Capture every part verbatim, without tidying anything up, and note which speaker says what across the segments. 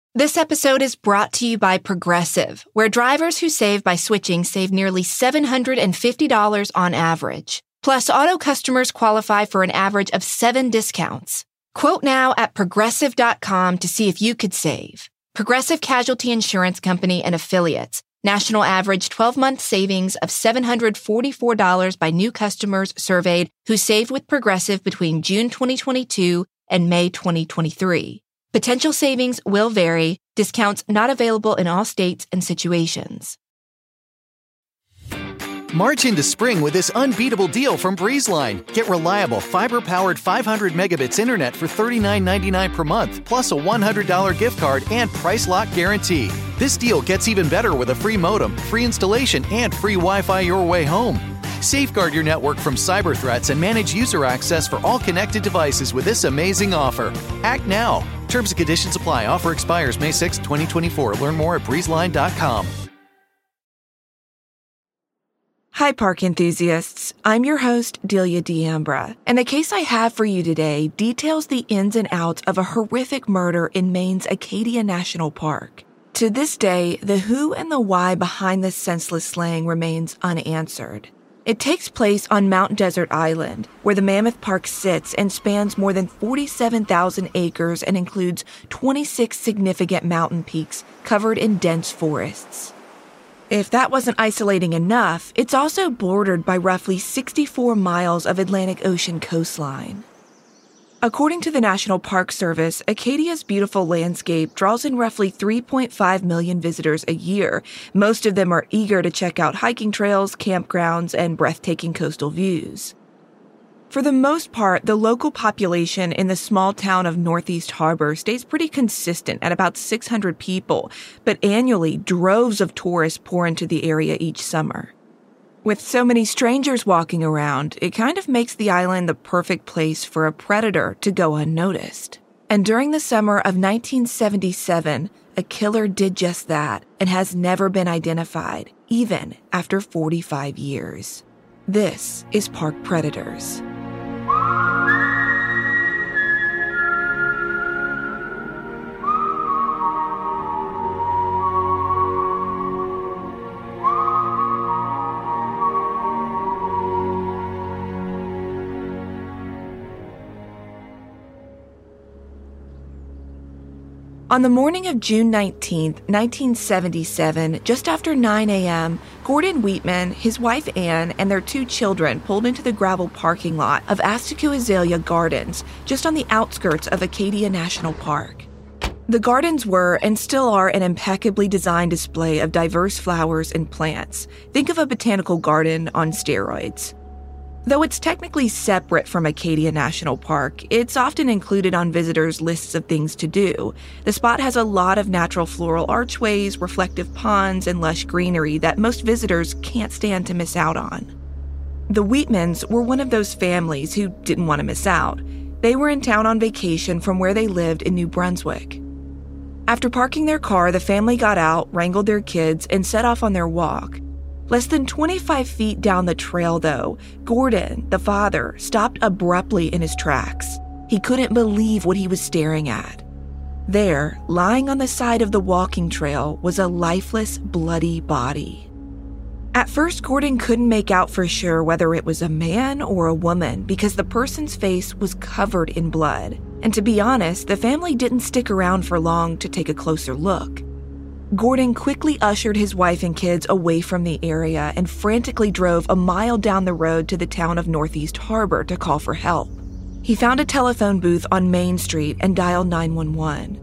Speaker 1: This episode is brought to you by Progressive, where drivers who save by switching save nearly seven hundred fifty dollars on average. Plus, auto customers qualify for an average of seven discounts. Quote now at progressive dot com to see if you could save. Progressive Casualty Insurance Company and Affiliates. National average twelve-month savings of seven hundred forty-four dollars by new customers surveyed who saved with Progressive between June twenty twenty-two and May twenty twenty-three. Potential savings will vary. Discounts not available in all states and situations.
Speaker 2: March into spring with this unbeatable deal from BreezeLine. Get reliable, fiber-powered five hundred megabits internet for thirty-nine ninety-nine per month, plus a one hundred dollars gift card and price lock guarantee. This deal gets even better with a free modem, free installation, and free Wi-Fi your way home. Safeguard your network from cyber threats and manage user access for all connected devices with this amazing offer. Act now. Terms and conditions apply. Offer expires May sixth, twenty twenty-four. Learn more at breeze line dot com.
Speaker 3: Hi, park enthusiasts. I'm your host, Delia D'Ambra, and the case I have for you today details the ins and outs of a horrific murder in Maine's Acadia National Park. To this day, the who and the why behind this senseless slaying remains unanswered. It takes place on Mount Desert Island, where the Mammoth Park sits and spans more than forty-seven thousand acres and includes twenty-six significant mountain peaks covered in dense forests. If that wasn't isolating enough, it's also bordered by roughly sixty-four miles of Atlantic Ocean coastline. According to the National Park Service, Acadia's beautiful landscape draws in roughly three point five million visitors a year. Most of them are eager to check out hiking trails, campgrounds, and breathtaking coastal views. For the most part, the local population in the small town of Northeast Harbor stays pretty consistent at about six hundred people, but annually, droves of tourists pour into the area each summer. With so many strangers walking around, it kind of makes the island the perfect place for a predator to go unnoticed. And during the summer of nineteen seventy-seven, a killer did just that and has never been identified, even after forty-five years. This is Park Predators. On the morning of June nineteenth, nineteen seventy-seven, just after nine a.m., Gordon Wheatman, his wife Anne, and their two children pulled into the gravel parking lot of Asticue Azalea Gardens, just on the outskirts of Acadia National Park. The gardens were, and still are, an impeccably designed display of diverse flowers and plants. Think of a botanical garden on steroids. Though it's technically separate from Acadia National Park, it's often included on visitors' lists of things to do. The spot has a lot of natural floral archways, reflective ponds, and lush greenery that most visitors can't stand to miss out on. The Wheatmans were one of those families who didn't want to miss out. They were in town on vacation from where they lived in New Brunswick. After parking their car, the family got out, wrangled their kids, and set off on their walk. Less than twenty-five feet down the trail, though, Gordon, the father, stopped abruptly in his tracks. He couldn't believe what he was staring at. There, lying on the side of the walking trail, was a lifeless, bloody body. At first, Gordon couldn't make out for sure whether it was a man or a woman because the person's face was covered in blood. And to be honest, the family didn't stick around for long to take a closer look. Gordon quickly ushered his wife and kids away from the area and frantically drove a mile down the road to the town of Northeast Harbor to call for help. He found a telephone booth on Main Street and dialed nine one one.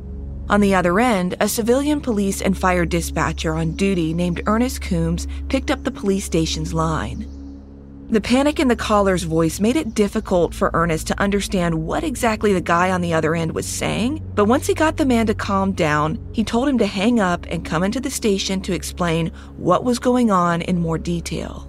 Speaker 3: On the other end, a civilian police and fire dispatcher on duty named Ernest Coombs picked up the police station's line. The panic in the caller's voice made it difficult for Ernest to understand what exactly the guy on the other end was saying, but once he got the man to calm down, he told him to hang up and come into the station to explain what was going on in more detail.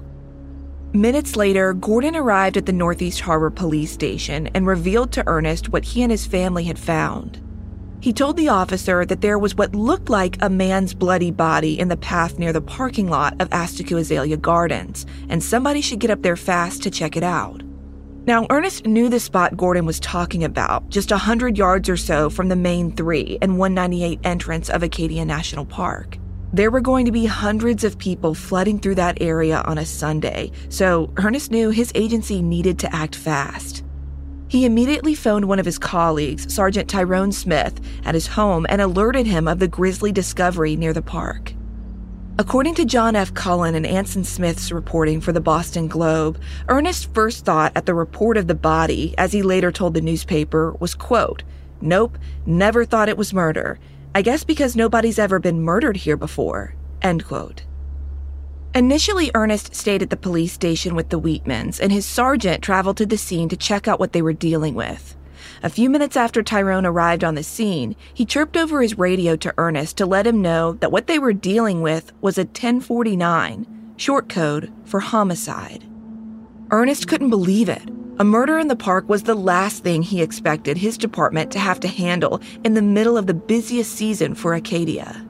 Speaker 3: Minutes later, Gordon arrived at the Northeast Harbor police station and revealed to Ernest what he and his family had found. He told the officer that there was what looked like a man's bloody body in the path near the parking lot of Asticue Azalea Gardens, and somebody should get up there fast to check it out. Now, Ernest knew the spot Gordon was talking about, just one hundred yards or so from the main three and one ninety-eight entrance of Acadia National Park. There were going to be hundreds of people flooding through that area on a Sunday, so Ernest knew his agency needed to act fast. He immediately phoned one of his colleagues, Sergeant Tyrone Smith, at his home and alerted him of the grisly discovery near the park. According to John F. Cullen and Anson Smith's reporting for the Boston Globe, Ernest's first thought at the report of the body, as he later told the newspaper, was, quote, "Nope, never thought it was murder. I guess because nobody's ever been murdered here before," end quote. Initially, Ernest stayed at the police station with the Wheatmans, and his sergeant traveled to the scene to check out what they were dealing with. A few minutes after Tyrone arrived on the scene, he chirped over his radio to Ernest to let him know that what they were dealing with was a ten forty-nine, short code for homicide. Ernest couldn't believe it. A murder in the park was the last thing he expected his department to have to handle in the middle of the busiest season for Acadia.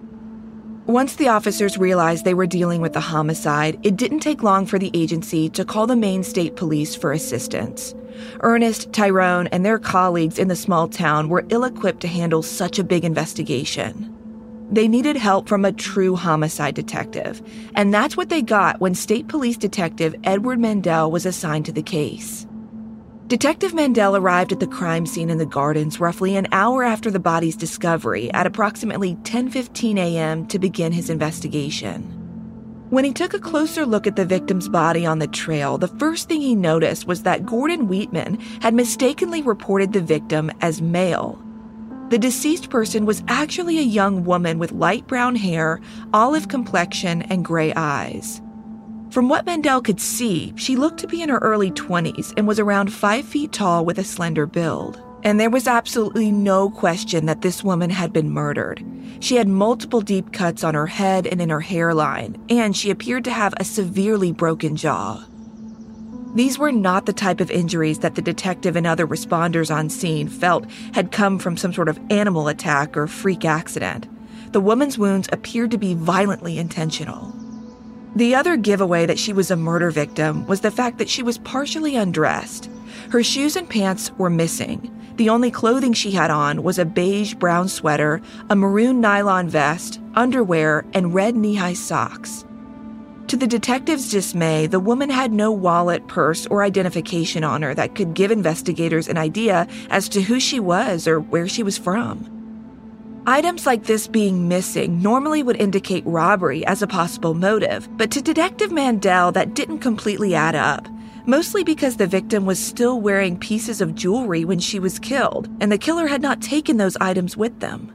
Speaker 3: Once the officers realized they were dealing with a homicide, it didn't take long for the agency to call the Maine State Police for assistance. Ernest, Tyrone, and their colleagues in the small town were ill-equipped to handle such a big investigation. They needed help from a true homicide detective, and that's what they got when State Police Detective Edward Mandel was assigned to the case. Detective Mandel arrived at the crime scene in the Gardens roughly an hour after the body's discovery at approximately ten fifteen a.m. to begin his investigation. When he took a closer look at the victim's body on the trail, the first thing he noticed was that Gordon Wheatman had mistakenly reported the victim as male. The deceased person was actually a young woman with light brown hair, olive complexion, and gray eyes. From what Mandel could see, she looked to be in her early twenties and was around five feet tall with a slender build. And there was absolutely no question that this woman had been murdered. She had multiple deep cuts on her head and in her hairline, and she appeared to have a severely broken jaw. These were not the type of injuries that the detective and other responders on scene felt had come from some sort of animal attack or freak accident. The woman's wounds appeared to be violently intentional. The other giveaway that she was a murder victim was the fact that she was partially undressed. Her shoes and pants were missing. The only clothing she had on was a beige-brown sweater, a maroon nylon vest, underwear, and red knee-high socks. To the detective's dismay, the woman had no wallet, purse, or identification on her that could give investigators an idea as to who she was or where she was from. Items like this being missing normally would indicate robbery as a possible motive, but to Detective Mandel, that didn't completely add up. Mostly because the victim was still wearing pieces of jewelry when she was killed, and the killer had not taken those items with them.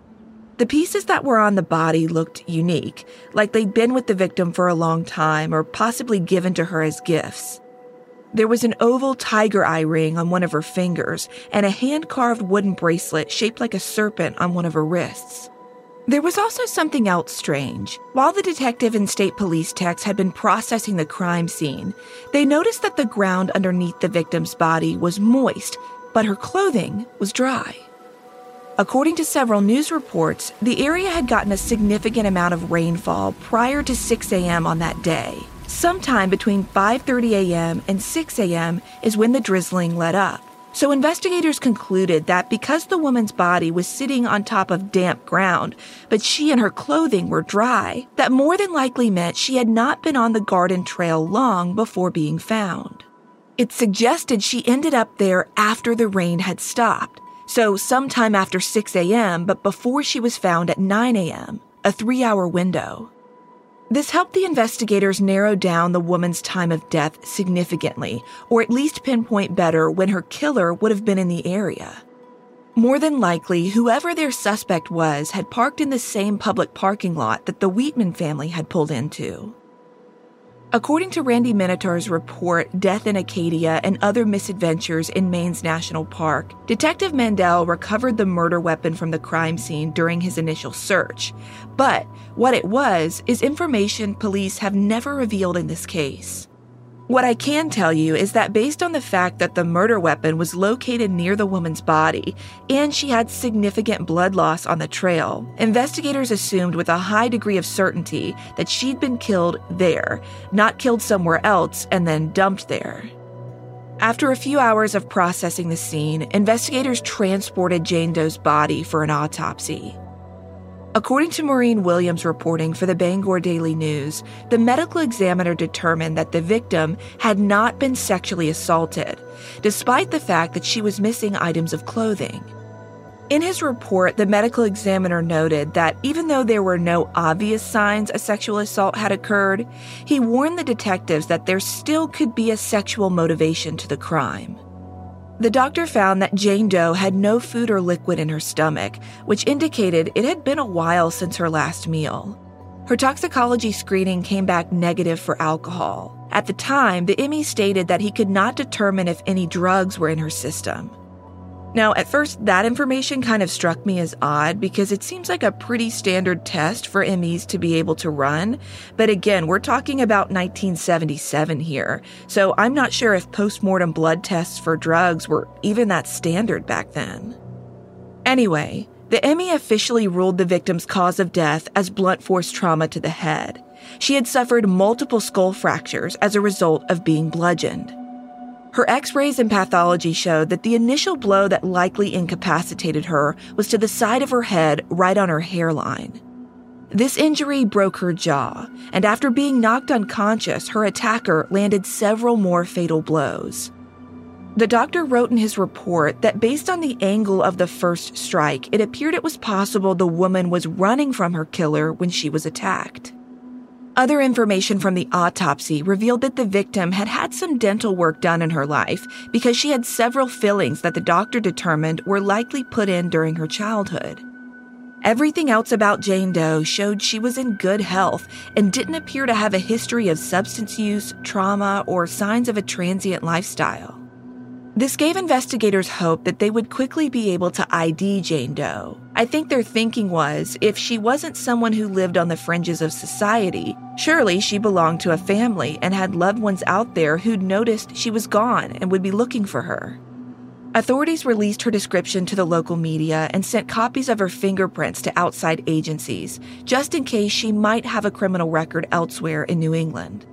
Speaker 3: The pieces that were on the body looked unique, like they'd been with the victim for a long time or possibly given to her as gifts. There was an oval tiger eye ring on one of her fingers and a hand-carved wooden bracelet shaped like a serpent on one of her wrists. There was also something else strange. While the detective and state police techs had been processing the crime scene, they noticed that the ground underneath the victim's body was moist, but her clothing was dry. According to several news reports, the area had gotten a significant amount of rainfall prior to six a.m. on that day. Sometime between five thirty a.m. and six a.m. is when the drizzling let up. So investigators concluded that because the woman's body was sitting on top of damp ground, but she and her clothing were dry, that more than likely meant she had not been on the garden trail long before being found. It suggested she ended up there after the rain had stopped, so sometime after six a.m., but before she was found at nine a.m., a three-hour window. This helped the investigators narrow down the woman's time of death significantly, or at least pinpoint better when her killer would have been in the area. More than likely, whoever their suspect was had parked in the same public parking lot that the Wheatman family had pulled into. According to Randy Minotaur's report, Death in Acadia and Other Misadventures in Maine's National Park, Detective Mandel recovered the murder weapon from the crime scene during his initial search. But what it was is information police have never revealed in this case. What I can tell you is that based on the fact that the murder weapon was located near the woman's body and she had significant blood loss on the trail, investigators assumed with a high degree of certainty that she'd been killed there, not killed somewhere else and then dumped there. After a few hours of processing the scene, investigators transported Jane Doe's body for an autopsy. According to Maureen Williams reporting for the Bangor Daily News, the medical examiner determined that the victim had not been sexually assaulted, despite the fact that she was missing items of clothing. In his report, the medical examiner noted that even though there were no obvious signs a sexual assault had occurred, he warned the detectives that there still could be a sexual motivation to the crime. The doctor found that Jane Doe had no food or liquid in her stomach, which indicated it had been a while since her last meal. Her toxicology screening came back negative for alcohol. At the time, the M E stated that he could not determine if any drugs were in her system. Now, at first, that information kind of struck me as odd because it seems like a pretty standard test for M Es to be able to run. But again, we're talking about nineteen seventy-seven here, so I'm not sure if postmortem blood tests for drugs were even that standard back then. Anyway, the M E officially ruled the victim's cause of death as blunt force trauma to the head. She had suffered multiple skull fractures as a result of being bludgeoned. Her x-rays and pathology showed that the initial blow that likely incapacitated her was to the side of her head right on her hairline. This injury broke her jaw, and after being knocked unconscious, her attacker landed several more fatal blows. The doctor wrote in his report that based on the angle of the first strike, it appeared it was possible the woman was running from her killer when she was attacked. Other information from the autopsy revealed that the victim had had some dental work done in her life because she had several fillings that the doctor determined were likely put in during her childhood. Everything else about Jane Doe showed she was in good health and didn't appear to have a history of substance use, trauma, or signs of a transient lifestyle. This gave investigators hope that they would quickly be able to I D Jane Doe. I think their thinking was, if she wasn't someone who lived on the fringes of society, surely she belonged to a family and had loved ones out there who'd noticed she was gone and would be looking for her. Authorities released her description to the local media and sent copies of her fingerprints to outside agencies, just in case she might have a criminal record elsewhere in New England.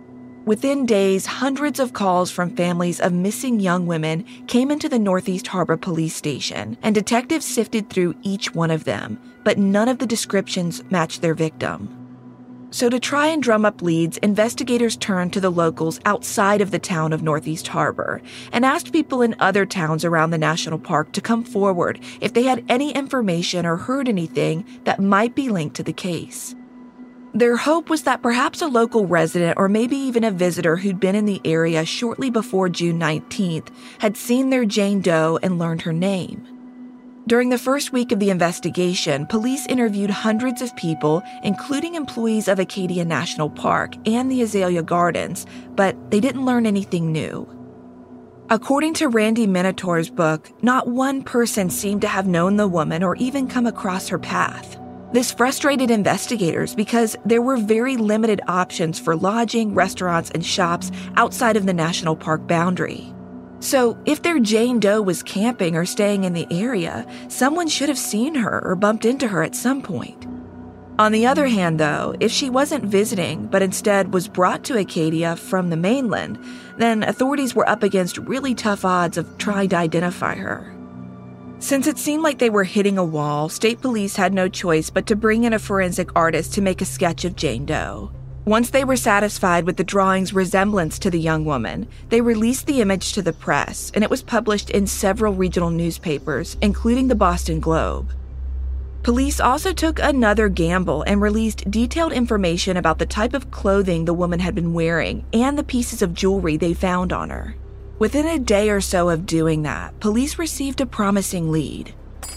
Speaker 3: Within days, hundreds of calls from families of missing young women came into the Northeast Harbor Police Station, and detectives sifted through each one of them, but none of the descriptions matched their victim. So to try and drum up leads, investigators turned to the locals outside of the town of Northeast Harbor and asked people in other towns around the national park to come forward if they had any information or heard anything that might be linked to the case. Their hope was that perhaps a local resident or maybe even a visitor who'd been in the area shortly before June nineteenth had seen their Jane Doe and learned her name. During the first week of the investigation, police interviewed hundreds of people, including employees of Acadia National Park and the Azalea Gardens, but they didn't learn anything new. According to Randy Minotaur's book, not one person seemed to have known the woman or even come across her path. This frustrated investigators because there were very limited options for lodging, restaurants, and shops outside of the national park boundary. So, if their Jane Doe was camping or staying in the area, someone should have seen her or bumped into her at some point. On the other hand, though, if she wasn't visiting but instead was brought to Acadia from the mainland, then authorities were up against really tough odds of trying to identify her. Since it seemed like they were hitting a wall, state police had no choice but to bring in a forensic artist to make a sketch of Jane Doe. Once they were satisfied with the drawing's resemblance to the young woman, they released the image to the press, and it was published in several regional newspapers, including the Boston Globe. Police also took another gamble and released detailed information about the type of clothing the woman had been wearing and the pieces of jewelry they found on her. Within a day or so of doing that, police received a promising lead.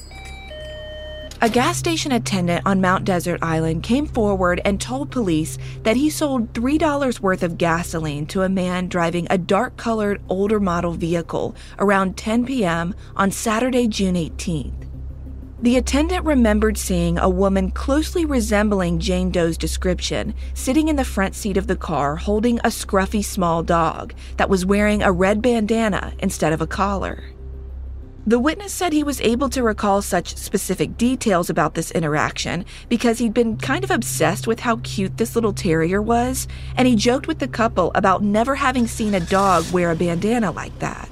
Speaker 3: A gas station attendant on Mount Desert Island came forward and told police that he sold three dollars worth of gasoline to a man driving a dark-colored older model vehicle around ten p.m. on Saturday, June eighteenth. The attendant remembered seeing a woman closely resembling Jane Doe's description sitting in the front seat of the car holding a scruffy small dog that was wearing a red bandana instead of a collar. The witness said he was able to recall such specific details about this interaction because he'd been kind of obsessed with how cute this little terrier was, and he joked with the couple about never having seen a dog wear a bandana like that.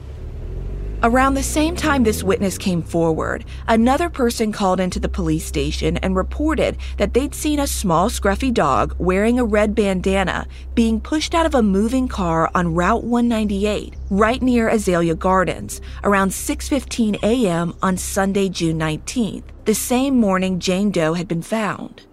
Speaker 3: Around the same time this witness came forward, another person called into the police station and reported that they'd seen a small scruffy dog wearing a red bandana being pushed out of a moving car on Route one ninety-eight, right near Azalea Gardens, around six fifteen a.m. on Sunday, June nineteenth, the same morning Jane Doe had been found.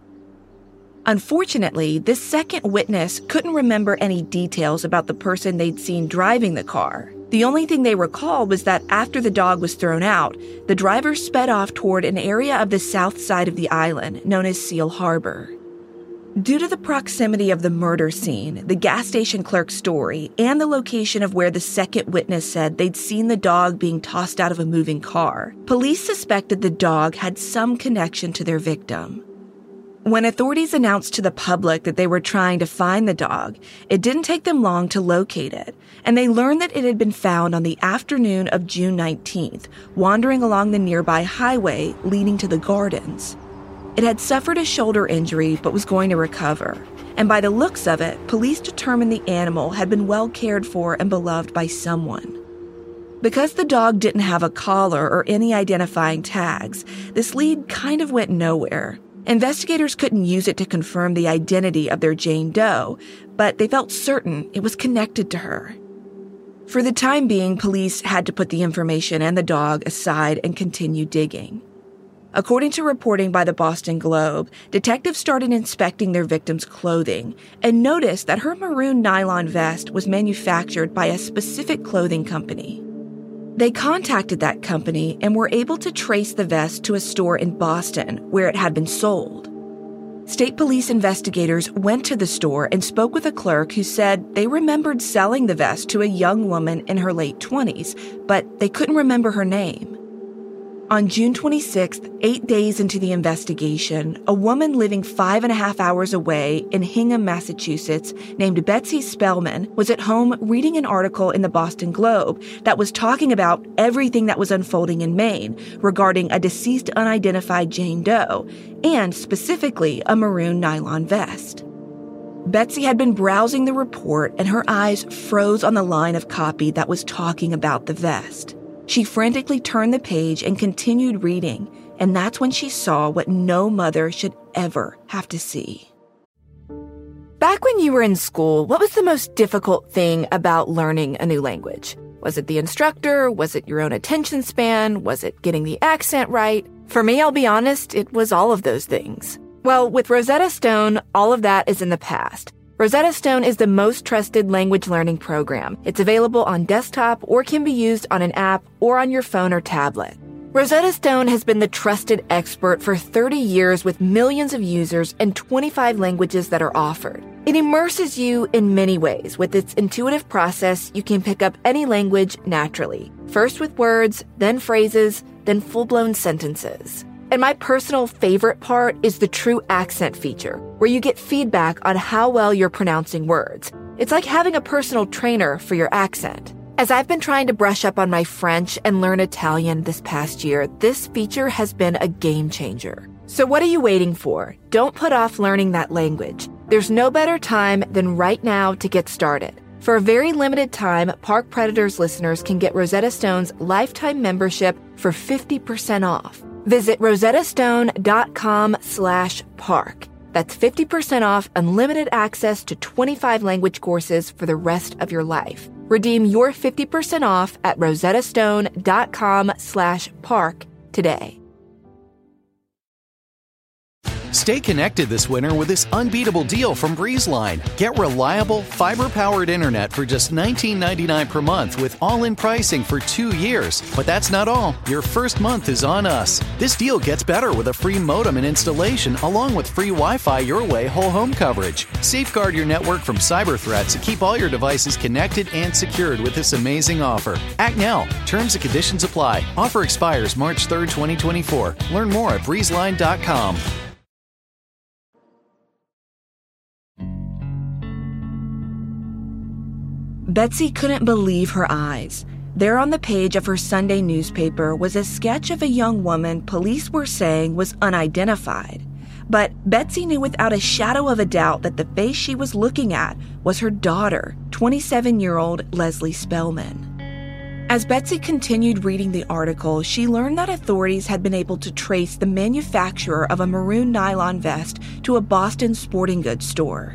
Speaker 3: Unfortunately, this second witness couldn't remember any details about the person they'd seen driving the car. The only thing they recalled was that after the dog was thrown out, the driver sped off toward an area of the south side of the island known as Seal Harbor. Due to the proximity of the murder scene, the gas station clerk's story, and the location of where the second witness said they'd seen the dog being tossed out of a moving car, police suspected the dog had some connection to their victim. When authorities announced to the public that they were trying to find the dog, it didn't take them long to locate it, and they learned that it had been found on the afternoon of June nineteenth, wandering along the nearby highway leading to the gardens. It had suffered a shoulder injury but was going to recover, and by the looks of it, police determined the animal had been well cared for and beloved by someone. Because the dog didn't have a collar or any identifying tags, this lead kind of went nowhere. Investigators couldn't use it to confirm the identity of their Jane Doe, but they felt certain it was connected to her. For the time being, police had to put the information and the dog aside and continue digging. According to reporting by the Boston Globe, detectives started inspecting their victim's clothing and noticed that her maroon nylon vest was manufactured by a specific clothing company. They contacted that company and were able to trace the vest to a store in Boston where it had been sold. State police investigators went to the store and spoke with a clerk who said they remembered selling the vest to a young woman in her late twenties, but they couldn't remember her name. On June twenty-sixth, eight days into the investigation, a woman living five and a half hours away in Hingham, Massachusetts, named Betsy Spellman, was at home reading an article in the Boston Globe that was talking about everything that was unfolding in Maine regarding a deceased unidentified Jane Doe, and specifically a maroon nylon vest. Betsy had been browsing the report and her eyes froze on the line of copy that was talking about the vest. She frantically turned the page and continued reading, and that's when she saw what no mother should ever have to see.
Speaker 1: Back when you were in school, what was the most difficult thing about learning a new language? Was it the instructor? Was it your own attention span? Was it getting the accent right? For me, I'll be honest, it was all of those things. Well, with Rosetta Stone, all of that is in the past. Rosetta Stone is the most trusted language learning program. It's available on desktop or can be used on an app or on your phone or tablet. Rosetta Stone has been the trusted expert for thirty years with millions of users and twenty-five languages that are offered. It immerses you in many ways. With its intuitive process, you can pick up any language naturally. First with words, then phrases, then full-blown sentences. And my personal favorite part is the True Accent feature, where you get feedback on how well you're pronouncing words. It's like having a personal trainer for your accent. As I've been trying to brush up on my French and learn Italian this past year, this feature has been a game changer. So what are you waiting for? Don't put off learning that language. There's no better time than right now to get started. For a very limited time, Park Predators listeners can get Rosetta Stone's lifetime membership for fifty percent off. Visit rosettastone.com slash park. That's fifty percent off unlimited access to twenty-five language courses for the rest of your life. Redeem your fifty percent off at rosettastone.com slash park today.
Speaker 2: Stay connected this winter with this unbeatable deal from BreezeLine. Get reliable, fiber-powered internet for just nineteen ninety-nine per month with all-in pricing for two years. But that's not all. Your first month is on us. This deal gets better with a free modem and installation along with free Wi-Fi your way whole home coverage. Safeguard your network from cyber threats and keep all your devices connected and secured with this amazing offer. Act now. Terms and conditions apply. Offer expires March third, twenty twenty-four. Learn more at breeze line dot com.
Speaker 3: Betsy couldn't believe her eyes. There on the page of her Sunday newspaper was a sketch of a young woman police were saying was unidentified. But Betsy knew without a shadow of a doubt that the face she was looking at was her daughter, twenty-seven-year-old Leslie Spellman. As Betsy continued reading the article, she learned that authorities had been able to trace the manufacturer of a maroon nylon vest to a Boston sporting goods store.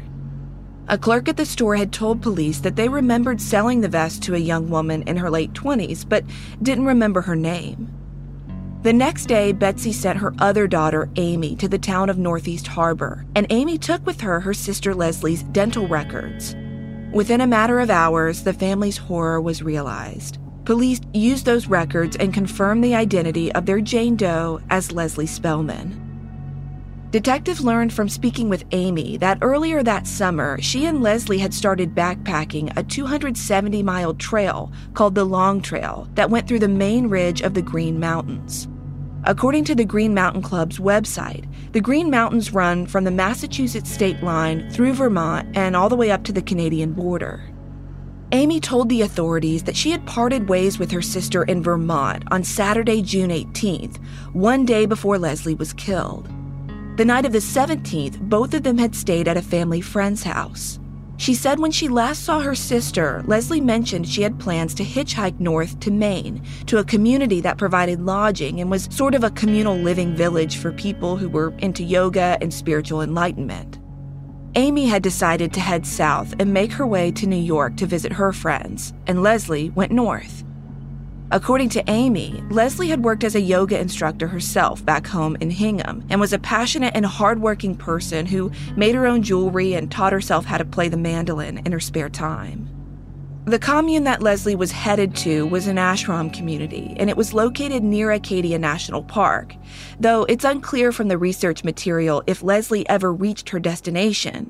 Speaker 3: A clerk at the store had told police that they remembered selling the vest to a young woman in her late twenties, but didn't remember her name. The next day, Betsy sent her other daughter, Amy, to the town of Northeast Harbor, and Amy took with her her sister Leslie's dental records. Within a matter of hours, the family's horror was realized. Police used those records and confirmed the identity of their Jane Doe as Leslie Spellman. Detectives learned from speaking with Amy that earlier that summer, she and Leslie had started backpacking a two hundred seventy mile trail called the Long Trail that went through the main ridge of the Green Mountains. According to the Green Mountain Club's website, the Green Mountains run from the Massachusetts state line through Vermont and all the way up to the Canadian border. Amy told the authorities that she had parted ways with her sister in Vermont on Saturday, June eighteenth, one day before Leslie was killed. The night of the seventeenth, both of them had stayed at a family friend's house. She said when she last saw her sister, Leslie mentioned she had plans to hitchhike north to Maine, to a community that provided lodging and was sort of a communal living village for people who were into yoga and spiritual enlightenment. Amy had decided to head south and make her way to New York to visit her friends, and Leslie went north. According to Amy, Leslie had worked as a yoga instructor herself back home in Hingham and was a passionate and hardworking person who made her own jewelry and taught herself how to play the mandolin in her spare time. The commune that Leslie was headed to was an ashram community, and it was located near Acadia National Park, though it's unclear from the research material if Leslie ever reached her destination.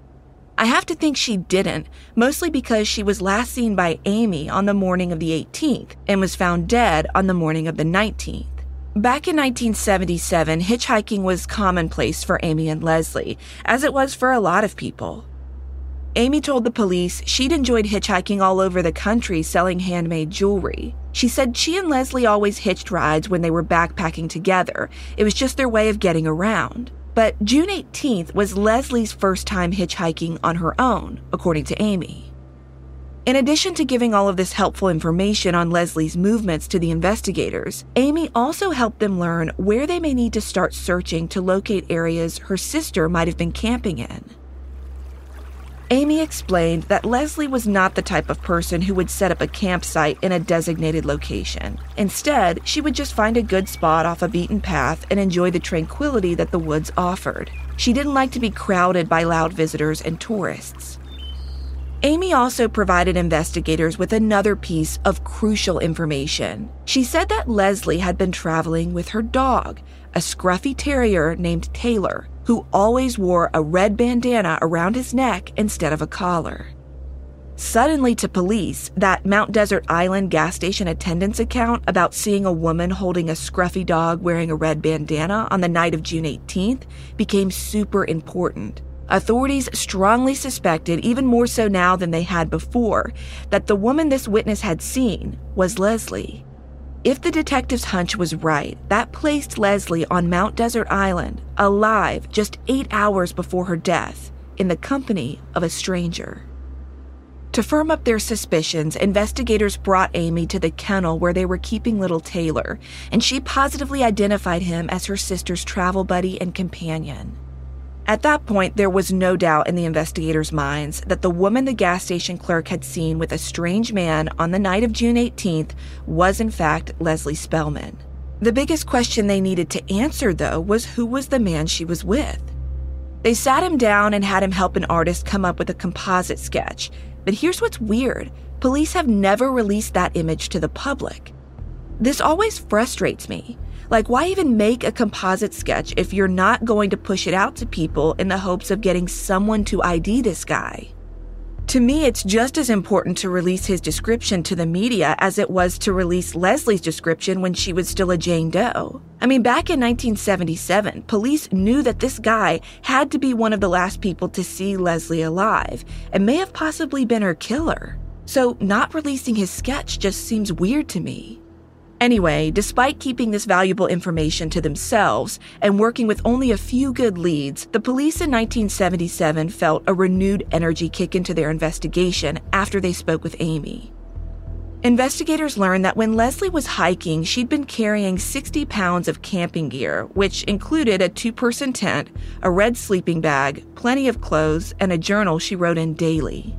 Speaker 3: I have to think she didn't, mostly because she was last seen by Amy on the morning of the eighteenth and was found dead on the morning of the nineteenth. Back in nineteen seventy-seven, hitchhiking was commonplace for Amy and Leslie, as it was for a lot of people. Amy told the police she'd enjoyed hitchhiking all over the country selling handmade jewelry. She said she and Leslie always hitched rides when they were backpacking together. It was just their way of getting around. But June eighteenth was Leslie's first time hitchhiking on her own, according to Amy. In addition to giving all of this helpful information on Leslie's movements to the investigators, Amy also helped them learn where they may need to start searching to locate areas her sister might have been camping in. Amy explained that Leslie was not the type of person who would set up a campsite in a designated location. Instead, she would just find a good spot off a beaten path and enjoy the tranquility that the woods offered. She didn't like to be crowded by loud visitors and tourists. Amy also provided investigators with another piece of crucial information. She said that Leslie had been traveling with her dog, a scruffy terrier named Taylor, who always wore a red bandana around his neck instead of a collar. Suddenly to police, that Mount Desert Island gas station attendant's account about seeing a woman holding a scruffy dog wearing a red bandana on the night of June eighteenth became super important. Authorities strongly suspected, even more so now than they had before, that the woman this witness had seen was Leslie. If the detective's hunch was right, that placed Leslie on Mount Desert Island, alive just eight hours before her death, in the company of a stranger. To firm up their suspicions, investigators brought Amy to the kennel where they were keeping little Taylor, and she positively identified him as her sister's travel buddy and companion. At that point, there was no doubt in the investigators' minds that the woman the gas station clerk had seen with a strange man on the night of June eighteenth was in fact Leslie Spellman. The biggest question they needed to answer, though, was who was the man she was with. They sat him down and had him help an artist come up with a composite sketch. But here's what's weird. Police have never released that image to the public. This always frustrates me. Like, why even make a composite sketch if you're not going to push it out to people in the hopes of getting someone to I D this guy? To me, it's just as important to release his description to the media as it was to release Leslie's description when she was still a Jane Doe. I mean, back in nineteen seventy-seven, police knew that this guy had to be one of the last people to see Leslie alive and may have possibly been her killer. So not releasing his sketch just seems weird to me. Anyway, despite keeping this valuable information to themselves and working with only a few good leads, the police in nineteen seventy-seven felt a renewed energy kick into their investigation after they spoke with Amy. Investigators learned that when Leslie was hiking, she'd been carrying sixty pounds of camping gear, which included a two-person tent, a red sleeping bag, plenty of clothes, and a journal she wrote in daily.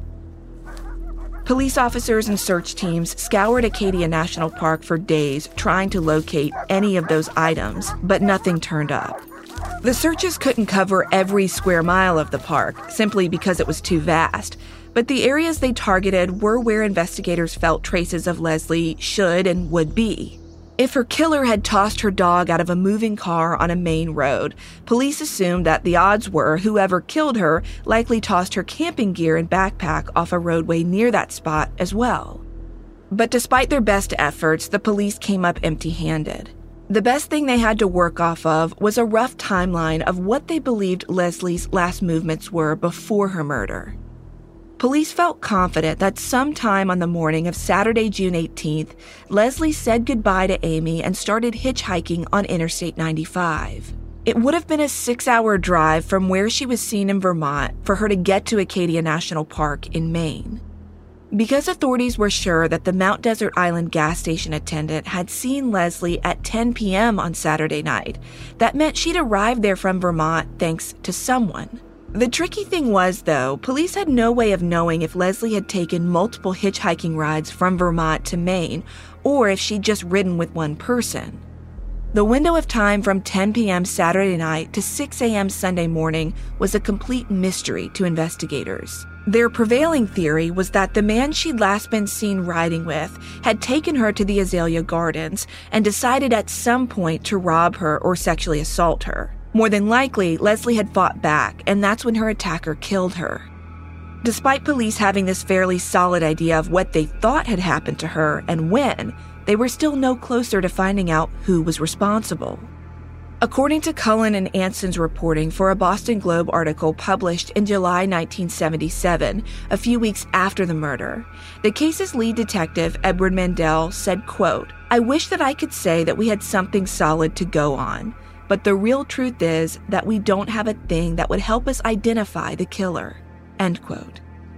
Speaker 3: Police officers and search teams scoured Acadia National Park for days trying to locate any of those items, but nothing turned up. The searches couldn't cover every square mile of the park, simply because it was too vast, but the areas they targeted were where investigators felt traces of Leslie should and would be. If her killer had tossed her dog out of a moving car on a main road, police assumed that the odds were whoever killed her likely tossed her camping gear and backpack off a roadway near that spot as well. But despite their best efforts, the police came up empty-handed. The best thing they had to work off of was a rough timeline of what they believed Leslie's last movements were before her murder. Police felt confident that sometime on the morning of Saturday, June eighteenth, Leslie said goodbye to Amy and started hitchhiking on Interstate ninety-five. It would have been a six-hour drive from where she was seen in Vermont for her to get to Acadia National Park in Maine. Because authorities were sure that the Mount Desert Island gas station attendant had seen Leslie at ten p.m. on Saturday night, that meant she'd arrived there from Vermont thanks to someone. The tricky thing was, though, police had no way of knowing if Leslie had taken multiple hitchhiking rides from Vermont to Maine, or if she'd just ridden with one person. The window of time from ten p.m. Saturday night to six a.m. Sunday morning was a complete mystery to investigators. Their prevailing theory was that the man she'd last been seen riding with had taken her to the Azalea Gardens and decided at some point to rob her or sexually assault her. More than likely, Leslie had fought back, and that's when her attacker killed her. Despite police having this fairly solid idea of what they thought had happened to her and when, they were still no closer to finding out who was responsible. According to Cullen and Anson's reporting for a Boston Globe article published in July nineteen seventy-seven, a few weeks after the murder, the case's lead detective, Edward Mandel, said, quote, "I wish that I could say that we had something solid to go on. But the real truth is that we don't have a thing that would help us identify the killer." End quote.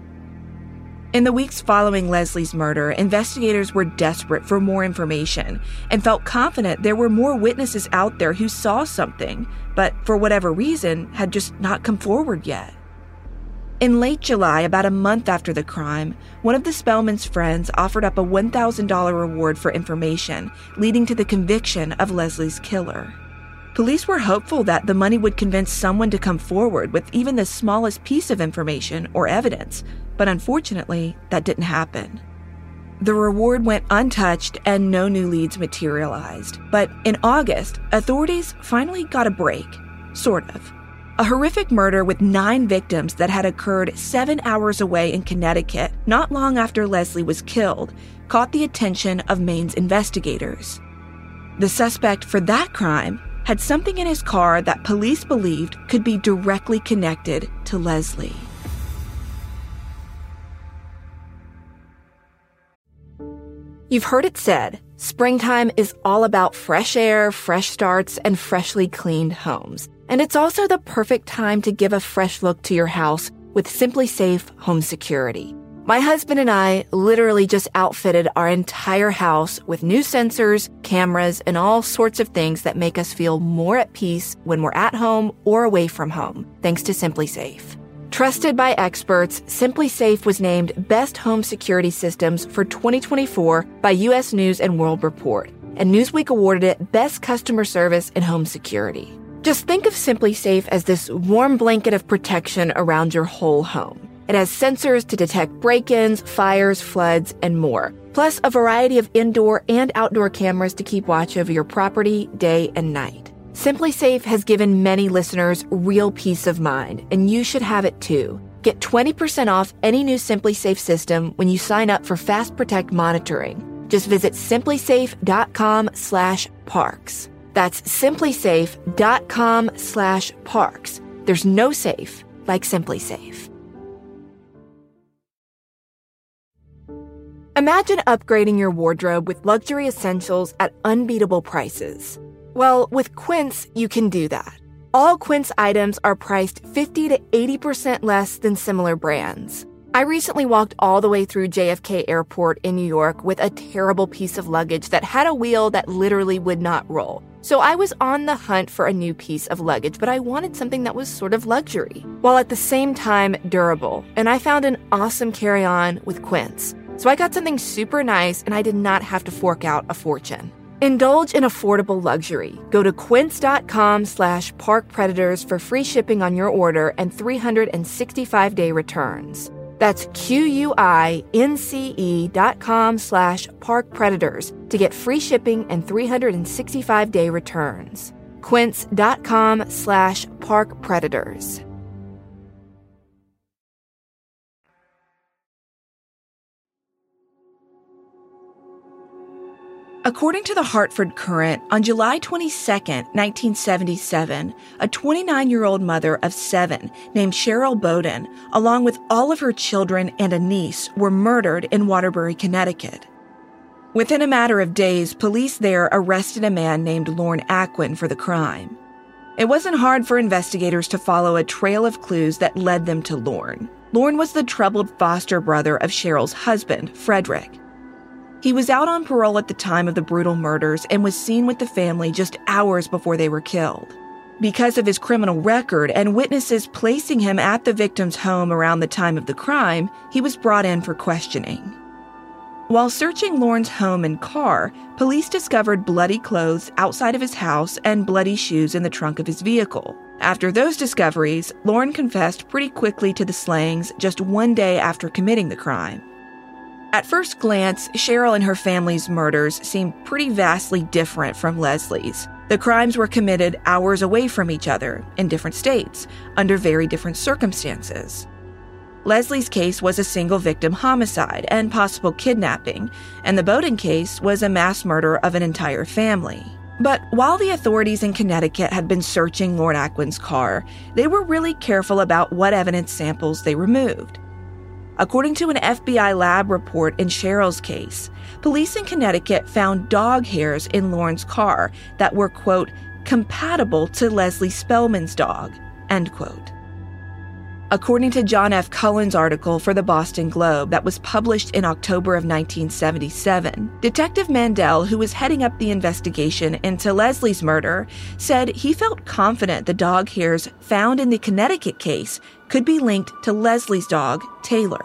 Speaker 3: In the weeks following Leslie's murder, investigators were desperate for more information and felt confident there were more witnesses out there who saw something, but for whatever reason had just not come forward yet. In late July, about a month after the crime, one of the Spellman's friends offered up a one thousand dollars reward for information, leading to the conviction of Leslie's killer. Police were hopeful that the money would convince someone to come forward with even the smallest piece of information or evidence, but unfortunately, that didn't happen. The reward went untouched and no new leads materialized. But in August, authorities finally got a break, sort of. A horrific murder with nine victims that had occurred seven hours away in Connecticut, not long after Leslie was killed, caught the attention of Maine's investigators. The suspect for that crime had something in his car that police believed could be directly connected to Leslie.
Speaker 1: You've heard it said, springtime is all about fresh air, fresh starts, and freshly cleaned homes. And it's also the perfect time to give a fresh look to your house with Simply Safe Home Security. My husband and I literally just outfitted our entire house with new sensors, cameras, and all sorts of things that make us feel more at peace when we're at home or away from home, thanks to Simply Safe. Trusted by experts, Simply Safe was named Best Home Security Systems for twenty twenty-four by U S News and World Report, and Newsweek awarded it Best Customer Service in Home Security. Just think of Simply Safe as this warm blanket of protection around your whole home. It has sensors to detect break-ins, fires, floods, and more, plus a variety of indoor and outdoor cameras to keep watch over your property day and night. Simply Safe has given many listeners real peace of mind, and you should have it too. Get twenty percent off any new Simply Safe system when you sign up for Fast Protect monitoring. Just visit simplysafe.com slash parks. That's simplysafe.com slash parks. There's no safe like Simply Safe.
Speaker 3: Imagine upgrading your wardrobe with luxury essentials at unbeatable prices. Well, with Quince, you can do that. All Quince items are priced fifty to eighty percent less than similar brands. I recently walked all the way through J F K Airport in New York with a terrible piece of luggage that had a wheel that literally would not roll. So I was on the hunt for a new piece of luggage, but I wanted something that was sort of luxury, while at the same time durable. And I found an awesome carry-on with Quince. So I got something super nice, and I did not have to fork out a fortune. Indulge in affordable luxury. Go to quince.com slash parkpredators for free shipping on your order and three sixty-five day returns. That's Q-U-I-N-C-E dot com slash parkpredators to get free shipping and three sixty-five day returns. Quince.com slash parkpredators. According to the Hartford Courant, on July twenty-second, nineteen seventy-seven, a twenty-nine-year-old mother of seven named Cheryl Bowden, along with all of her children and a niece, were murdered in Waterbury, Connecticut. Within a matter of days, police there arrested a man named Lorne Ackwin for the crime. It wasn't hard for investigators to follow a trail of clues that led them to Lorne. Lorne was the troubled foster brother of Cheryl's husband, Frederick. He was out on parole at the time of the brutal murders and was seen with the family just hours before they were killed. Because of his criminal record and witnesses placing him at the victim's home around the time of the crime, he was brought in for questioning. While searching Lorne's home and car, police discovered bloody clothes outside of his house and bloody shoes in the trunk of his vehicle. After those discoveries, Lorne confessed pretty quickly to the slayings just one day after committing the crime. At first glance, Cheryl and her family's murders seemed pretty vastly different from Leslie's. The crimes were committed hours away from each other, in different states, under very different circumstances. Leslie's case was a single-victim homicide and possible kidnapping, and the Bowden case was a mass murder of an entire family. But while the authorities in Connecticut had been searching Lorne Ackwin's car, they were really careful about what evidence samples they removed. According to an F B I lab report in Cheryl's case, police in Connecticut found dog hairs in Lorne's car that were, quote, compatible to Leslie Spellman's dog, end quote. According to John F. Cullen's article for the Boston Globe that was published in October of nineteen seventy-seven, Detective Mandel, who was heading up the investigation into Leslie's murder, said he felt confident the dog hairs found in the Connecticut case could be linked to Leslie's dog, Taylor.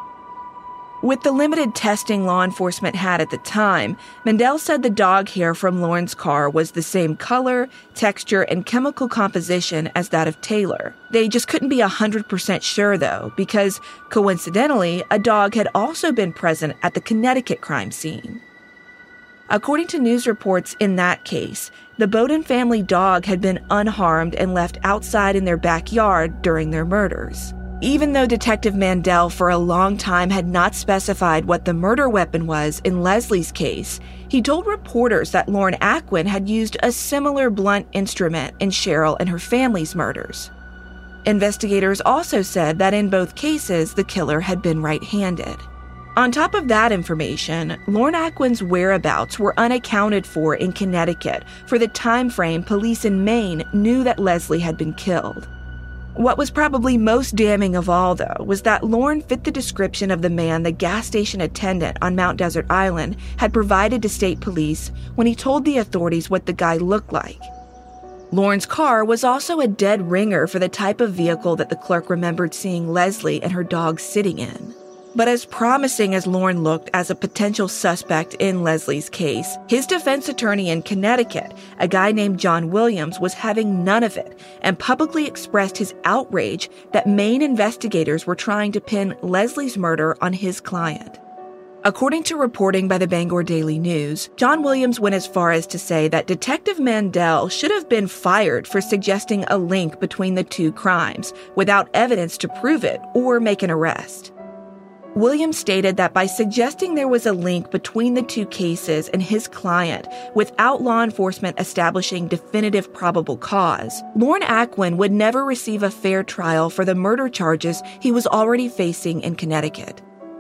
Speaker 3: With the limited testing law enforcement had at the time, Mandel said the dog hair from Lorne's car was the same color, texture, and chemical composition as that of Taylor. They just couldn't be one hundred percent sure, though, because, coincidentally, a dog had also been present at the Connecticut crime scene. According to news reports in that case, the Bowden family dog had been unharmed and left outside in their backyard during their murders. Even though Detective Mandel for a long time had not specified what the murder weapon was in Leslie's case, he told reporters that Lorne Ackwin had used a similar blunt instrument in Cheryl and her family's murders. Investigators also said that in both cases, the killer had been right-handed. On top of that information, Lorne Ackwin's whereabouts were unaccounted for in Connecticut for the time frame police in Maine knew that Leslie had been killed. What was probably most damning of all, though, was that Lorne fit the description of the man the gas station attendant on Mount Desert Island had provided to state police when he told the authorities what the guy looked like. Lorne's car was also a dead ringer for the type of vehicle that the clerk remembered seeing Leslie and her dog sitting in. But as promising as Lorne looked as a potential suspect in Leslie's case, his defense attorney in Connecticut, a guy named John Williams, was having none of it and publicly expressed his outrage that Maine investigators were trying to pin Leslie's murder on his client. According to reporting by the Bangor Daily News, John Williams went as far as to say that Detective Mandel should have been fired for suggesting a link between the two crimes without evidence to prove it or make an arrest. Williams stated that by suggesting there was a link between the two cases and his client without law enforcement establishing definitive probable cause, Lorne Ackwin would never receive a fair trial for the murder charges he was already facing in Connecticut.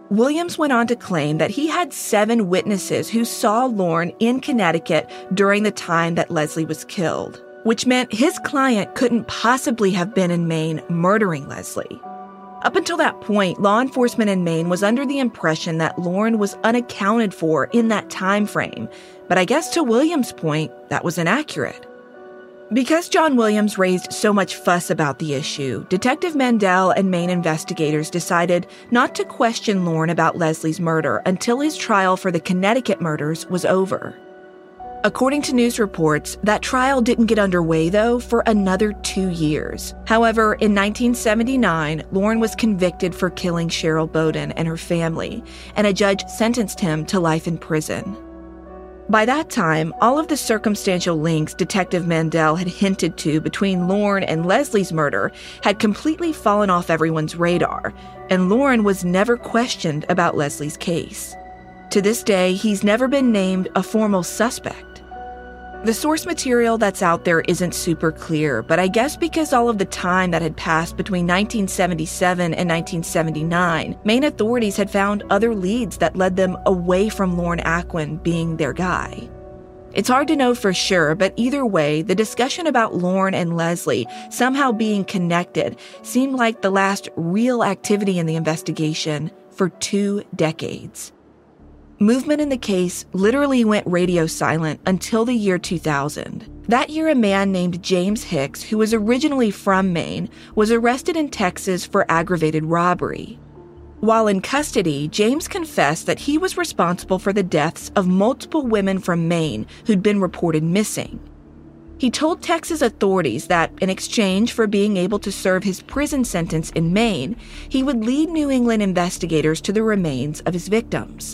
Speaker 3: Williams went on to claim that he had seven witnesses who saw Lorne in Connecticut during the time that Leslie was killed, which meant his client couldn't possibly have been in Maine murdering Leslie. Up until that point, law enforcement in Maine was under the impression that Lorne was unaccounted for in that time frame, but I guess to Williams' point, that was inaccurate. Because John Williams raised so much fuss about the issue, Detective Mandel and Maine investigators decided not to question Lorne about Leslie's murder until his trial for the Connecticut murders was over. According to news reports, that trial didn't get underway, though, for another two years. However, in nineteen seventy-nine, Lorne was convicted for killing Cheryl Bowden and her family, and a judge sentenced him to life in prison. By that time, all of the circumstantial links Detective Mandel had hinted to between Lorne and Leslie's murder had completely fallen off everyone's radar, and Lorne was never questioned about Leslie's case. To this day, he's never been named a formal suspect. The source material that's out there isn't super clear, but I guess because all of the time that had passed between nineteen seventy-seven and nineteen seventy-nine, Maine authorities had found other leads that led them away from Lorne Acquin being their guy. It's hard to know for sure, but either way, the discussion about Lorne and Leslie somehow being connected seemed like the last real activity in the investigation for two decades. Movement in the case literally went radio silent until the year two thousand. That year, a man named James Hicks, who was originally from Maine, was arrested in Texas for aggravated robbery. While in custody, James confessed that he was responsible for the deaths of multiple women from Maine who'd been reported missing. He told Texas authorities that, in exchange for being able to serve his prison sentence in Maine, he would lead New England investigators to the remains of his victims.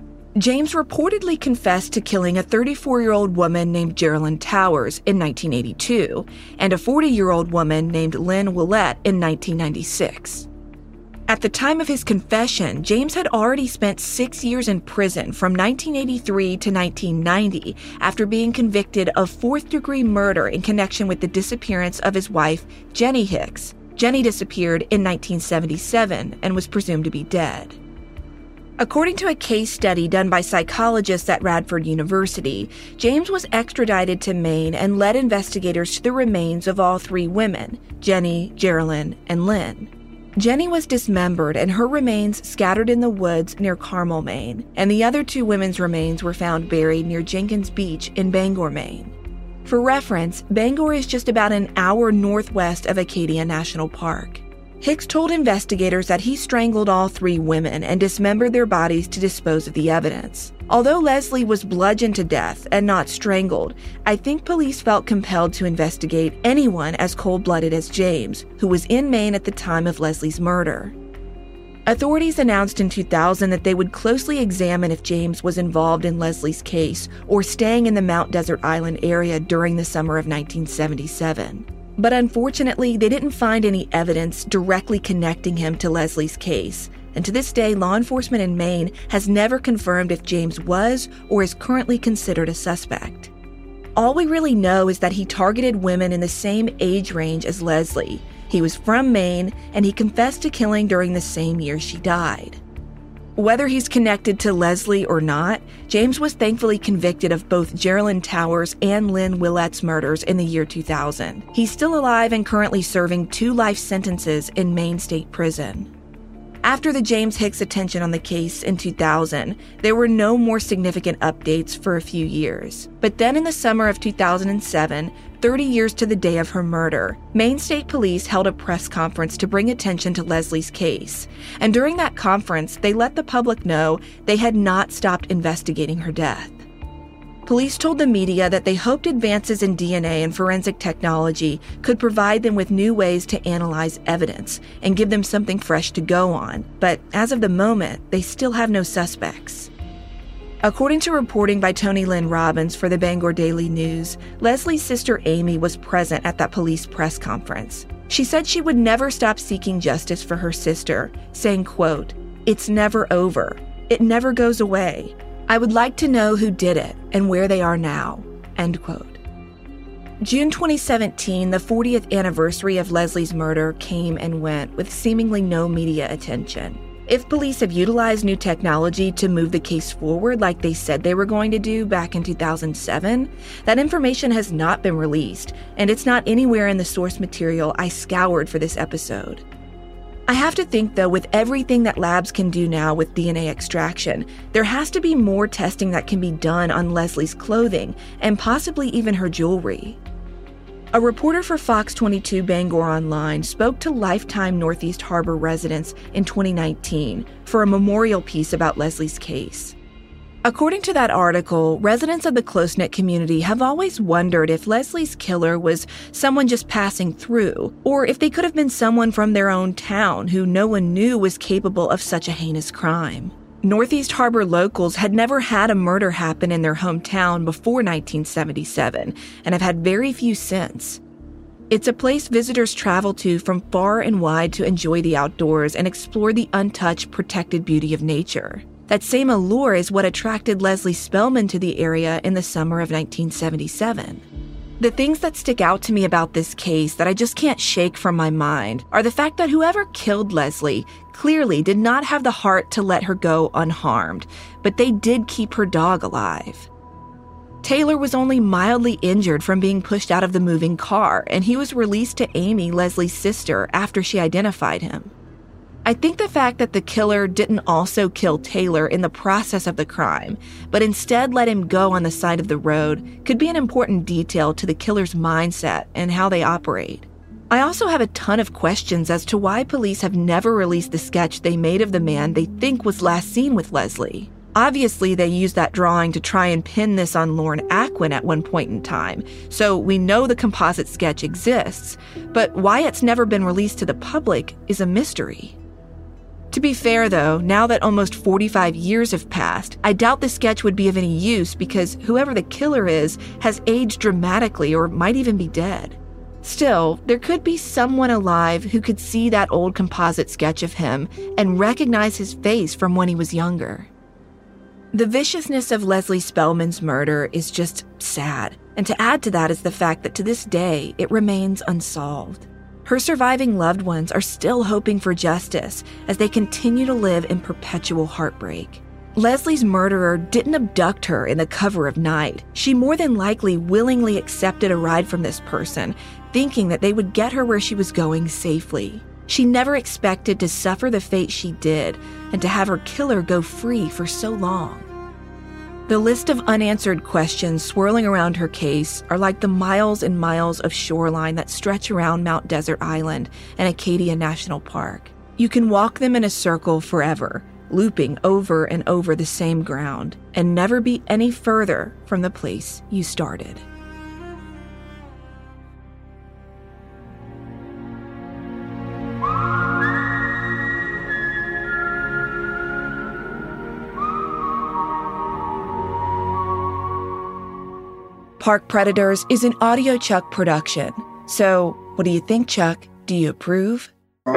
Speaker 3: James reportedly confessed to killing a thirty-four-year-old woman named Geraldine Towers in nineteen eighty-two and a forty-year-old woman named Lynn Willette in nineteen ninety-six. At the time of his confession, James had already spent six years in prison from nineteen eighty-three to nineteen ninety after being convicted of fourth-degree murder in connection with the disappearance of his wife, Jenny Hicks. Jenny disappeared in nineteen seventy-seven and was presumed to be dead. According to a case study done by psychologists at Radford University, James was extradited to Maine and led investigators to the remains of all three women, Jenny, Geraldine, and Lynn. Jenny was dismembered and her remains scattered in the woods near Carmel, Maine, and the other two women's remains were found buried near Jenkins Beach in Bangor, Maine. For reference, Bangor is just about an hour northwest of Acadia National Park. Hicks told investigators that he strangled all three women and dismembered their bodies to dispose of the evidence. Although Leslie was bludgeoned to death and not strangled, I think police felt compelled to investigate anyone as cold-blooded as James, who was in Maine at the time of Leslie's murder. Authorities announced in two thousand that they would closely examine if James was involved in Leslie's case or staying in the Mount Desert Island area during the summer of nineteen seventy-seven. But unfortunately, they didn't find any evidence directly connecting him to Leslie's case, and to this day, law enforcement in Maine has never confirmed if James was or is currently considered a suspect. All we really know is that he targeted women in the same age range as Leslie. He was from Maine, and he confessed to killing during the same year she died. Whether he's connected to Leslie or not, James was thankfully convicted of both Geraldine Towers and Lynn Willette's murders in the year two thousand. He's still alive and currently serving two life sentences in Maine State Prison. After the James Hicks attention on the case in two thousand, there were no more significant updates for a few years. But then in the summer of two thousand seven, thirty years to the day of her murder, Maine State Police held a press conference to bring attention to Leslie's case. And during that conference, they let the public know they had not stopped investigating her death. Police told the media that they hoped advances in D N A and forensic technology could provide them with new ways to analyze evidence and give them something fresh to go on. But as of the moment, they still have no suspects. According to reporting by Tony Lynn Robbins for the Bangor Daily News, Leslie's sister Amy was present at that police press conference. She said she would never stop seeking justice for her sister, saying, quote, "It's never over. It never goes away. I would like to know who did it and where they are now," end quote. June twenty seventeen, the fortieth anniversary of Leslie's murder, came and went with seemingly no media attention. If police have utilized new technology to move the case forward like they said they were going to do back in two thousand seven, that information has not been released, and it's not anywhere in the source material I scoured for this episode. I have to think, though, with everything that labs can do now with D N A extraction, there has to be more testing that can be done on Leslie's clothing and possibly even her jewelry. A reporter for Fox twenty-two Bangor Online spoke to lifetime Northeast Harbor residents in twenty nineteen for a memorial piece about Leslie's case. According to that article, residents of the close-knit community have always wondered if Leslie's killer was someone just passing through, or if they could have been someone from their own town who no one knew was capable of such a heinous crime. Northeast Harbor locals had never had a murder happen in their hometown before nineteen seventy-seven and have had very few since. It's a place visitors travel to from far and wide to enjoy the outdoors and explore the untouched, protected beauty of nature. That same allure is what attracted Leslie Spellman to the area in the summer of nineteen seventy-seven. The things that stick out to me about this case that I just can't shake from my mind are the fact that whoever killed Leslie clearly did not have the heart to let her go unharmed, but they did keep her dog alive. Taylor was only mildly injured from being pushed out of the moving car, and he was released to Amy, Leslie's sister, after she identified him. I think the fact that the killer didn't also kill Taylor in the process of the crime, but instead let him go on the side of the road, could be an important detail to the killer's mindset and how they operate. I also have a ton of questions as to why police have never released the sketch they made of the man they think was last seen with Leslie. Obviously, they used that drawing to try and pin this on Lauren Ackwin at one point in time, so we know the composite sketch exists, but why it's never been released to the public is a mystery. To be fair, though, now that almost forty-five years have passed, I doubt the sketch would be of any use because whoever the killer is has aged dramatically or might even be dead. Still, there could be someone alive who could see that old composite sketch of him and recognize his face from when he was younger. The viciousness of Leslie Spellman's murder is just sad, and to add to that is the fact that to this day, it remains unsolved. Her surviving loved ones are still hoping for justice as they continue to live in perpetual heartbreak. Leslie's murderer didn't abduct her in the cover of night. She more than likely willingly accepted a ride from this person, thinking that they would get her where she was going safely. She never expected to suffer the fate she did and to have her killer go free for so long. The list of unanswered questions swirling around her case are like the miles and miles of shoreline that stretch around Mount Desert Island and Acadia National Park. You can walk them in a circle forever, looping over and over the same ground, and never be any further from the place you started. Park Predators is an Audio Chuck production. So, what do you think, Chuck? Do you approve?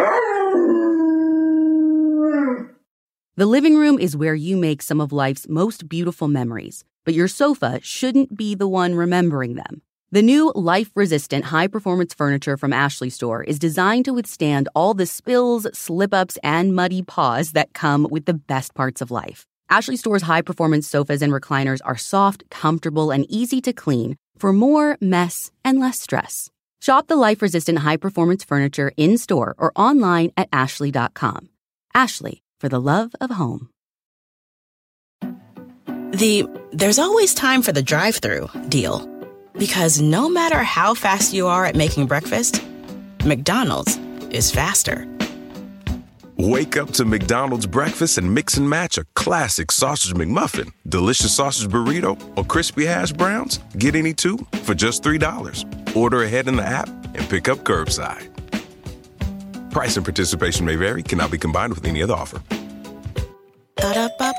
Speaker 4: The living room is where you make some of life's most beautiful memories, but your sofa shouldn't be the one remembering them. The new life-resistant high-performance furniture from Ashley Store is designed to withstand all the spills, slip-ups, and muddy paws that come with the best parts of life. Ashley Store's high-performance sofas and recliners are soft, comfortable, and easy to clean for more mess and less stress. Shop the life-resistant high-performance furniture in-store or online at ashley dot com. Ashley, for the love of home.
Speaker 5: The "there's always time for the drive-thru" deal. Because no matter how fast you are at making breakfast, McDonald's is faster.
Speaker 6: Wake up to McDonald's breakfast and mix and match a classic sausage McMuffin, delicious sausage burrito, or crispy hash browns. Get any two for just three dollars. Order ahead in the app and pick up curbside. Price and participation may vary, cannot be combined with any other offer.
Speaker 5: Ba-da-ba.